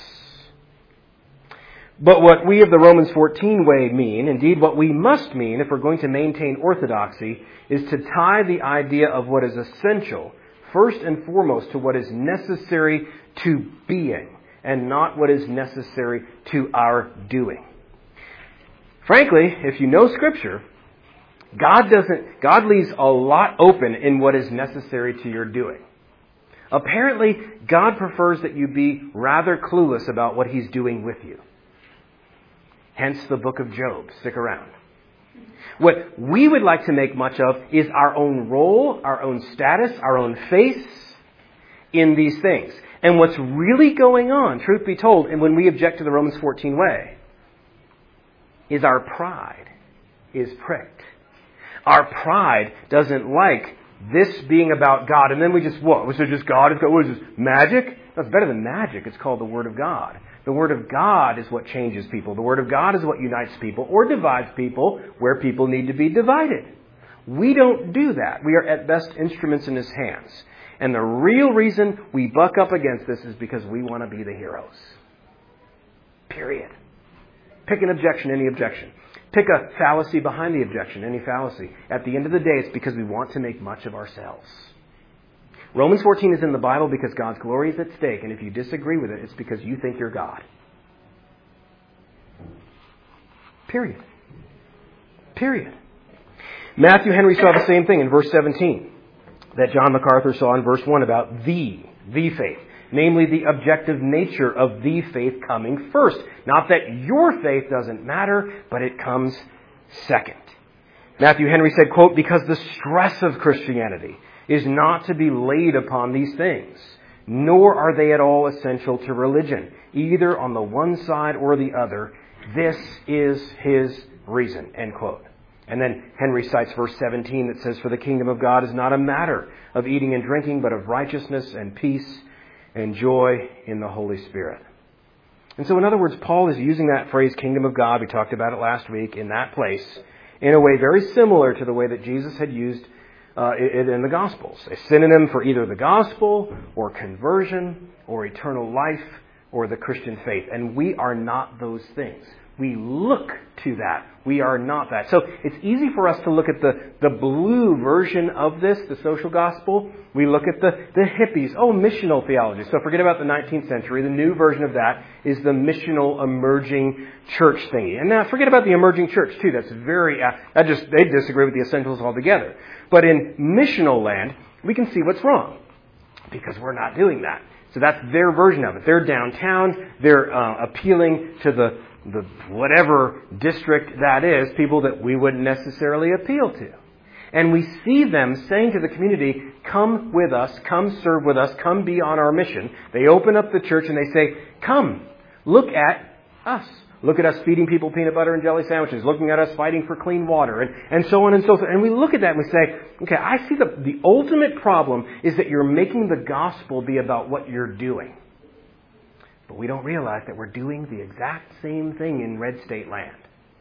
But what we of the Romans 14 way mean, indeed what we must mean if we're going to maintain orthodoxy, is to tie the idea of what is essential first and foremost to what is necessary to being and not what is necessary to our doing. Frankly, if you know Scripture, God leaves a lot open in what is necessary to your doing. Apparently, God prefers that you be rather clueless about what He's doing with you. Hence the book of Job. Stick around. What we would like to make much of is our own role, our own status, our own face in these things. And what's really going on, truth be told, and when we object to the Romans 14 way, is our pride is pricked. Our pride doesn't like this being about God. And then we just, what? Was it just God? What is this? Magic? That's better than magic. It's called the Word of God. The Word of God is what changes people. The Word of God is what unites people or divides people where people need to be divided. We don't do that. We are at best instruments in His hands. And the real reason we buck up against this is because we want to be the heroes. Period. Pick an objection, any objection. Pick a fallacy behind the objection, any fallacy. At the end of the day, it's because we want to make much of ourselves. Romans 14 is in the Bible because God's glory is at stake, and if you disagree with it, it's because you think you're God. Period. Period. Matthew Henry saw the same thing in verse 17 that John MacArthur saw in verse 1 about the faith. Namely, the objective nature of the faith coming first. Not that your faith doesn't matter, but it comes second. Matthew Henry said, quote, because the stress of Christianity is not to be laid upon these things, nor are they at all essential to religion, either on the one side or the other. This is his reason, end quote. And then Henry cites verse 17 that says, for the kingdom of God is not a matter of eating and drinking, but of righteousness and peace and joy in the Holy Spirit. And so in other words, Paul is using that phrase, kingdom of God, we talked about it last week, in that place, in a way very similar to the way that Jesus had used it in the Gospels. A synonym for either the gospel or conversion or eternal life or the Christian faith. And we are not those things. We look to that. We are not that. So it's easy for us to look at the blue version of this, the social gospel. We look at the hippies. Oh, missional theology. So forget about the 19th century. The new version of that is the missional emerging church thingy. And now forget about the emerging church too. That's they disagree with the essentials altogether. But in missional land, we can see what's wrong because we're not doing that. So that's their version of it. They're downtown. They're appealing to the whatever district that is, people that we wouldn't necessarily appeal to. And we see them saying to the community, come with us, come serve with us, come be on our mission. They open up the church and they say, come, look at us. Look at us feeding people peanut butter and jelly sandwiches, looking at us fighting for clean water, and so on and so forth. And we look at that and we say, okay, I see the ultimate problem is that you're making the gospel be about what you're doing. But we don't realize that we're doing the exact same thing in red state land.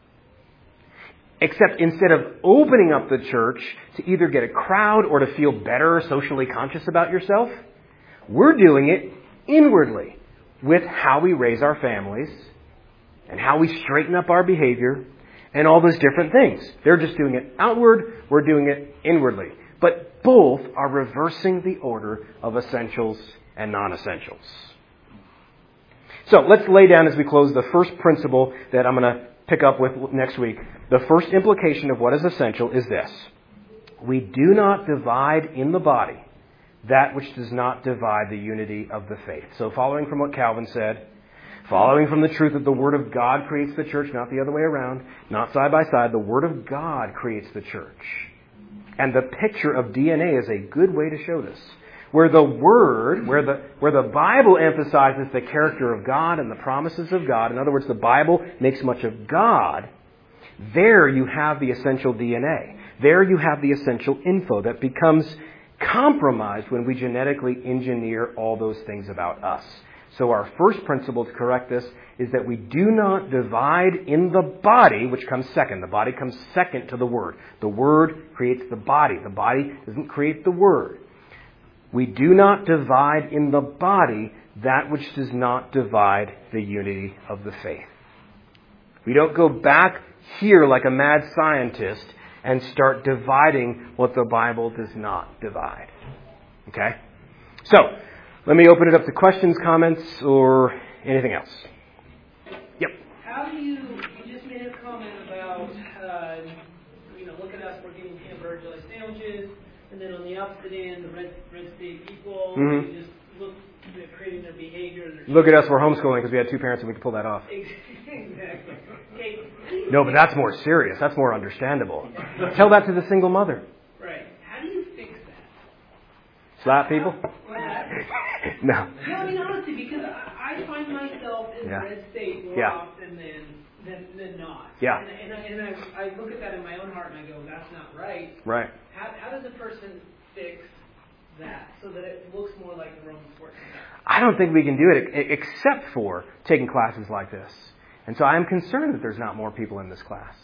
Except instead of opening up the church to either get a crowd or to feel better socially conscious about yourself, we're doing it inwardly with how we raise our families and how we straighten up our behavior and all those different things. They're just doing it outward, we're doing it inwardly. But both are reversing the order of essentials and non-essentials. So let's lay down as we close the first principle that I'm going to pick up with next week. The first implication of what is essential is this. We do not divide in the body that which does not divide the unity of the faith. So following from what Calvin said, following from the truth that the Word of God creates the church, not the other way around, not side by side, the Word of God creates the church. And the picture of DNA is a good way to show this. Where the Word, where the Bible emphasizes the character of God and the promises of God, in other words, the Bible makes much of God, there you have the essential DNA. There you have the essential info that becomes compromised when we genetically engineer all those things about us. So our first principle to correct this is that we do not divide in the body, which comes second. The body comes second to the Word. The Word creates the body. The body doesn't create the Word. We do not divide in the body that which does not divide the unity of the faith. We don't go back here like a mad scientist and start dividing what the Bible does not divide. Okay? So, let me open it up to questions, comments, or anything else. Yep. How do you just made a comment about, look at us, we're getting hamburger jelly sandwiches, and then on the opposite end, the red state people, you just look at creating their behavior. Look at us, we're homeschooling because we had two parents and we could pull that off. Exactly. Okay. No, but that's more serious. That's more understandable. Tell that to the single mother. Right. How do you fix that? Slap people? No. No, I mean, honestly, because I find myself in red state more often than not. Yeah. And I look at that in my own heart and I go, that's not right. Right. How does a person fix that so that it looks more like the Romans 14? I don't think we can do it except for taking classes like this. And so I'm concerned that there's not more people in this class.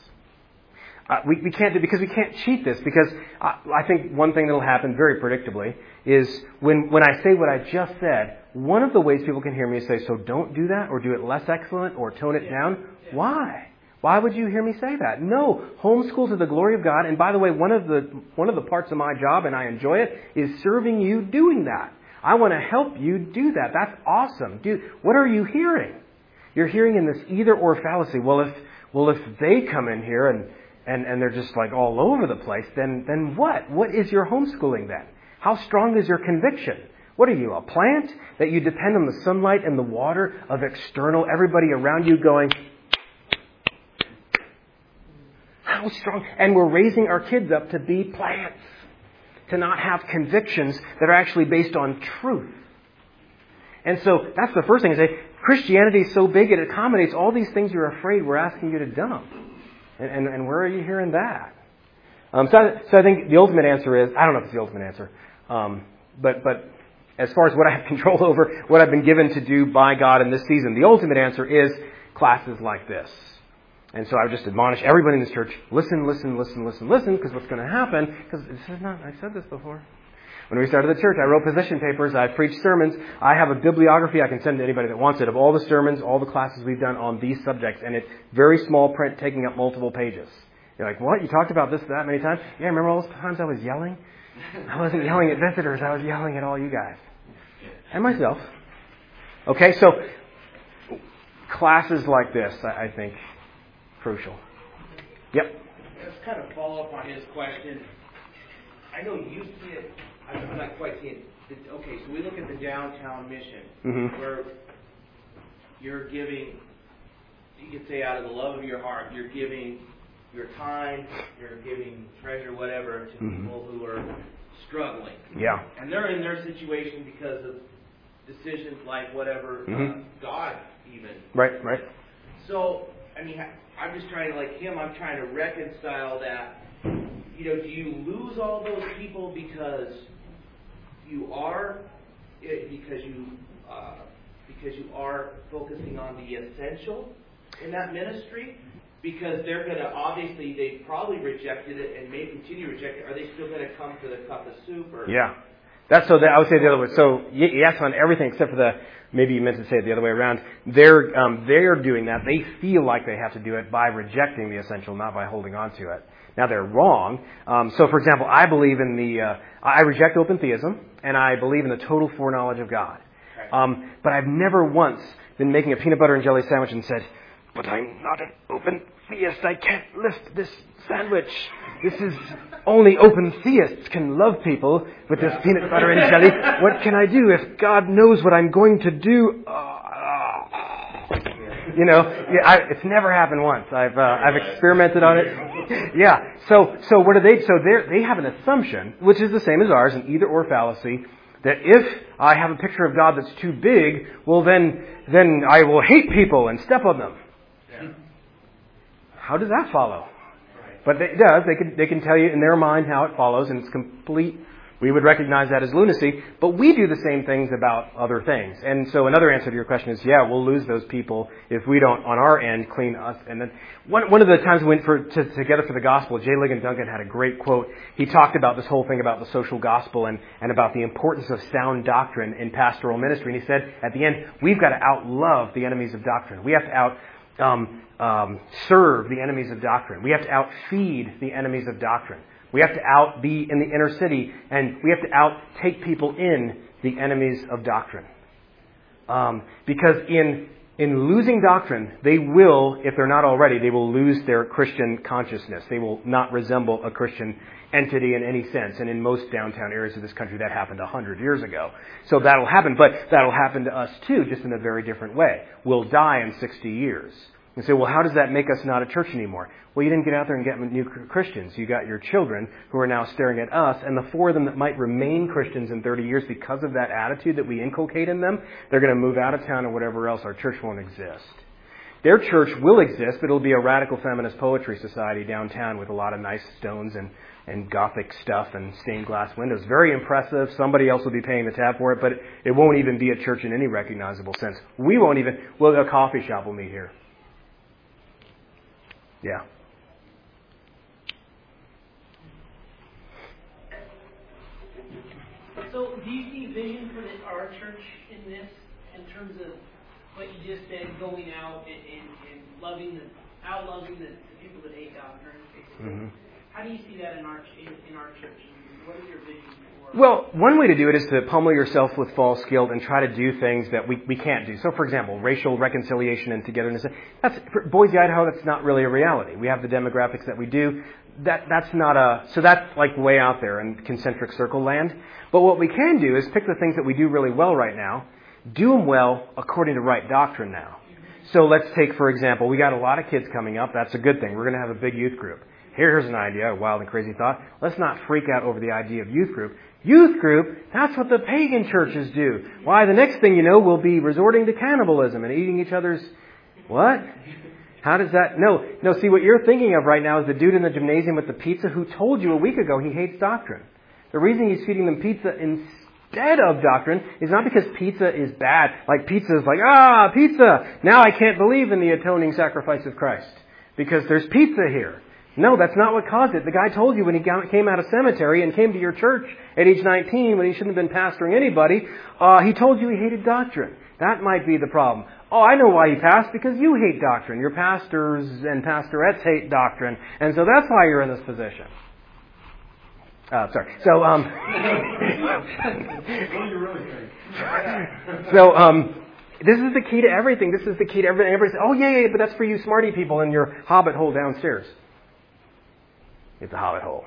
We can't do because we can't cheat this, because I think one thing that will happen very predictably is when I say what I just said, one of the ways people can hear me is say, so don't do that, or do it less excellent, or tone it down. Yeah. Why? Why would you hear me say that? No, homeschool to the glory of God. And by the way, one of the parts of my job, and I enjoy it, is serving you doing that. I want to help you do that. That's awesome. Dude, what are you hearing? You're hearing in this either-or fallacy. Well, if they come in here and they're just like all over the place, then what? What is your homeschooling then? How strong is your conviction? What are you, a plant? That you depend on the sunlight and the water of external, everybody around you going, how strong? And we're raising our kids up to be plants, to not have convictions that are actually based on truth. And so that's the first thing I say. Christianity is so big, it accommodates all these things you're afraid we're asking you to dump. And where are you hearing that? So I think the ultimate answer is, I don't know if it's the ultimate answer, but as far as what I have control over, what I've been given to do by God in this season, the ultimate answer is classes like this. And so I would just admonish everybody in this church, listen, because what's going to happen, because this is not, I've said this before. When we started the church, I wrote position papers, I preached sermons. I have a bibliography I can send to anybody that wants it of all the sermons, all the classes we've done on these subjects, and it's very small print taking up multiple pages. You're like, what? You talked about this that many times? Yeah, remember all those times I was yelling? I wasn't yelling at visitors, I was yelling at all you guys. And myself. Okay, so classes like this, I think, crucial. Yep. Let's kind of follow up on his question. I know you see it. I'm not quite seeing it. Okay, so we look at the downtown mission, where you're giving, you could say out of the love of your heart, you're giving your time, you're giving treasure, whatever, to people who are struggling. Yeah. And they're in their situation because of decisions like whatever, God even. Right. So, I mean, I'm just trying to, like him, I'm trying to reconcile that. Do you lose all those people because you are focusing on the essential in that ministry? Because they're going to, obviously, they probably rejected it and may continue to reject it. Are they still going to come for the cup of soup? Or? Yeah. I would say the other way. So yes on everything except for maybe you meant to say it the other way around. They're doing that. They feel like they have to do it by rejecting the essential, not by holding on to it. Now they're wrong. So for example, I believe I reject open theism, and I believe in the total foreknowledge of God. But I've never once been making a peanut butter and jelly sandwich and said, but I'm not an open theist. I can't lift this sandwich. This is only open theists can love people with this peanut butter and jelly. What can I do if God knows what I'm going to do? It's never happened once. I've experimented on it. Yeah. So what do they? So they have an assumption, which is the same as ours, an either-or fallacy, that if I have a picture of God that's too big, well then I will hate people and step on them. Yeah. How does that follow? But it does. They can tell you in their mind how it follows, and it's complete. We would recognize that as lunacy, but we do the same things about other things. And so another answer to your question is, yeah, we'll lose those people if we don't, on our end, clean us. And then one of the times we went together for the gospel, J. Ligon Duncan had a great quote. He talked about this whole thing about the social gospel and about the importance of sound doctrine in pastoral ministry. And he said, at the end, we've got to outlove the enemies of doctrine. We have to serve the enemies of doctrine. We have to outfeed the enemies of doctrine. We have to be in the inner city, and we have to take people in the enemies of doctrine. Because in losing doctrine, they will, if they're not already, they will lose their Christian consciousness. They will not resemble a Christian entity in any sense. And in most downtown areas of this country, that happened 100 years ago. So that'll happen, but that'll happen to us too, just in a very different way. We'll die in 60 years. You say, well, how does that make us not a church anymore? Well, you didn't get out there and get new Christians. You got your children who are now staring at us, and the four of them that might remain Christians in 30 years because of that attitude that we inculcate in them, they're going to move out of town or whatever else. Our church won't exist. Their church will exist, but it'll be a radical feminist poetry society downtown with a lot of nice stones and Gothic stuff and stained glass windows. Very impressive. Somebody else will be paying the tab for it, but it won't even be a church in any recognizable sense. A coffee shop will meet here. Yeah. So, do you see vision for our church in this, in terms of what you just said, going out and loving outloving the people that hate doctrine? Mm-hmm. How do you see that in our church? What is your vision for? Well, one way to do it is to pummel yourself with false guilt and try to do things that we can't do. So, for example, racial reconciliation and togetherness. For Boise, Idaho, that's not really a reality. We have the demographics that we do. So that's like way out there in concentric circle land. But what we can do is pick the things that we do really well right now, do them well according to right doctrine now. So let's take, for example, we got a lot of kids coming up. That's a good thing. We're going to have a big youth group. Here's an idea, a wild and crazy thought. Let's not freak out over the idea of youth group. Youth group, that's what the pagan churches do. Why, the next thing you know, we'll be resorting to cannibalism and eating each other's... What? How does that... No, see, what you're thinking of right now is the dude in the gymnasium with the pizza who told you a week ago he hates doctrine. The reason he's feeding them pizza instead of doctrine is not because pizza is bad. Like pizza is like, pizza! Now I can't believe in the atoning sacrifice of Christ because there's pizza here. No, that's not what caused it. The guy told you when he came out of cemetery and came to your church at age 19 when he shouldn't have been pastoring anybody, he told you he hated doctrine. That might be the problem. Oh, I know why he passed, because you hate doctrine. Your pastors and pastorettes hate doctrine, and so that's why you're in this position. Sorry. So, this is the key to everything. This is the key to everything. Everybody says, oh, yeah, but that's for you smarty people in your hobbit hole downstairs. It's a hobbit hole.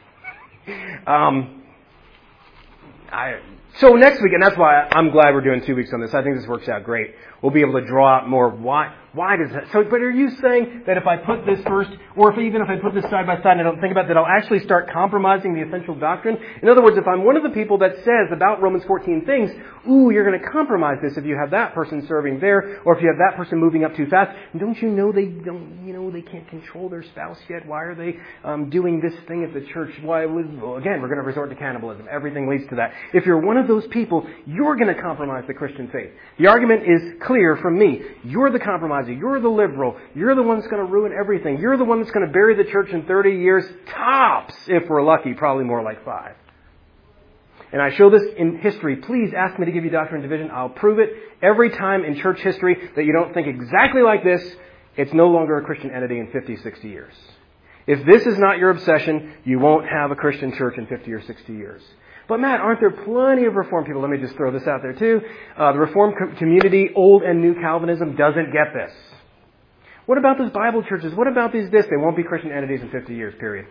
So next week, and that's why I'm glad we're doing 2 weeks on this. I think this works out great. We'll be able to draw out more. Why does that? So, but are you saying that if I put this first, or even if I put this side by side and I don't think about that, I'll actually start compromising the essential doctrine? In other words, if I'm one of the people that says about Romans 14 things, you're going to compromise this if you have that person serving there, or if you have that person moving up too fast. And don't you know they can't control their spouse yet? Why are they doing this thing at the church? Again, we're going to resort to cannibalism. Everything leads to that. If you're one of those people, you're going to compromise the Christian faith. The argument is clear from me. You're the compromiser. You're the liberal. You're the one that's going to ruin everything. You're the one that's going to bury the church in 30 years, tops, if we're lucky, probably more like 5. And I show this in history. Please ask me to give you doctrine and division. I'll prove it every time in church history that you don't think exactly like this. It's no longer a Christian entity in 50, 60 years. If this is not your obsession, you won't have a Christian church in 50 or 60 years. But Matt, aren't there plenty of Reformed people? Let me just throw this out there too. The Reformed community, Old and New Calvinism, doesn't get this. What about those Bible churches? What about these this? They won't be Christian entities in 50 years, period.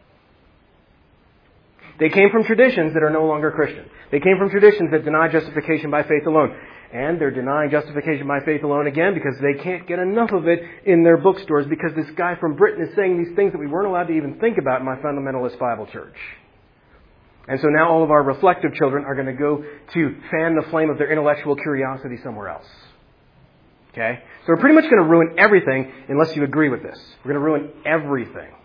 They came from traditions that are no longer Christian. They came from traditions that deny justification by faith alone. And they're denying justification by faith alone again because they can't get enough of it in their bookstores because this guy from Britain is saying these things that we weren't allowed to even think about in my fundamentalist Bible church. And so now all of our reflective children are going to go to fan the flame of their intellectual curiosity somewhere else. Okay? So we're pretty much going to ruin everything unless you agree with this. We're going to ruin everything.